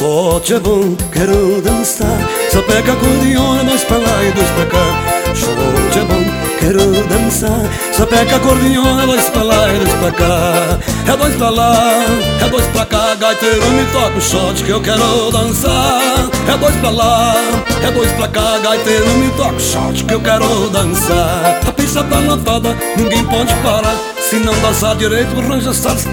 shot é bom, quero dançar. Só pega a acordeona, dois pra lá e dois pra cá. Shot é bom, quero dançar. Só pega a acordeona, dois pra lá e dois pra cá. É dois pra lá, é dois pra cá. Gaiteiro, me toca o shot que eu quero dançar. É dois pra lá, é dois pra cá. Gaiteiro, me toca o shot que eu quero dançar. A pista tá lotada, ninguém pode parar. Se não dançar direito, o rancho sabe.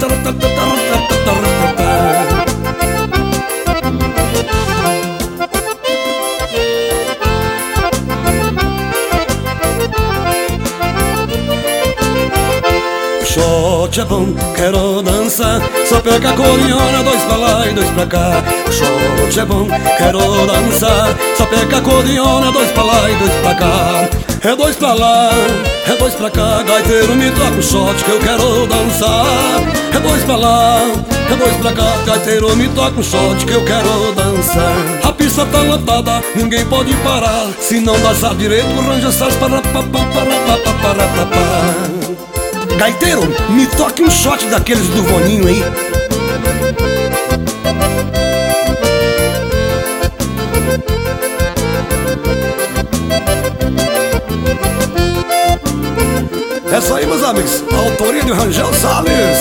Shot é bom, quero dançar. Só pega a acordeona, dois pra lá e dois pra cá. Shot é bom, quero dançar. Só pega a acordeona, dois pra lá e dois pra cá. É dois pra lá, é dois pra cá. Gaiteiro, me toca o shot que eu quero dançar. É dois pra lá, é dois pra cá. Gaiteiro, me toca o shot que eu quero dançar. A pista tá lotada, ninguém pode parar. Se não dançar direito, o rancho sai para. Gaiteiro, me toque um shot daqueles do Voninho aí. É isso aí, meus amigos. Autoria de Rangel Salles.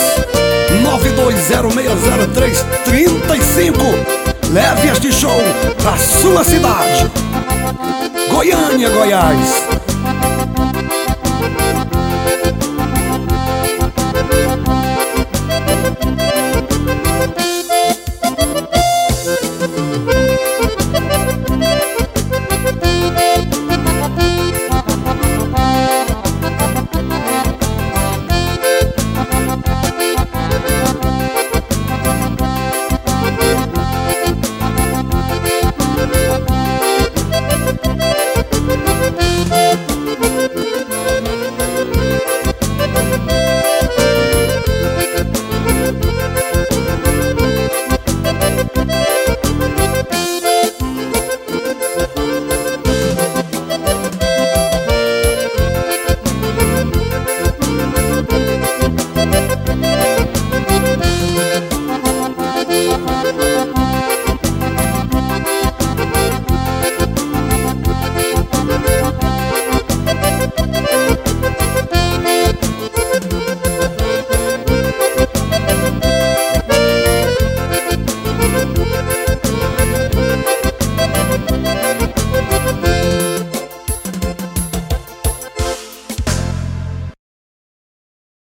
920600335. Leve este show pra sua cidade, Goiânia, Goiás.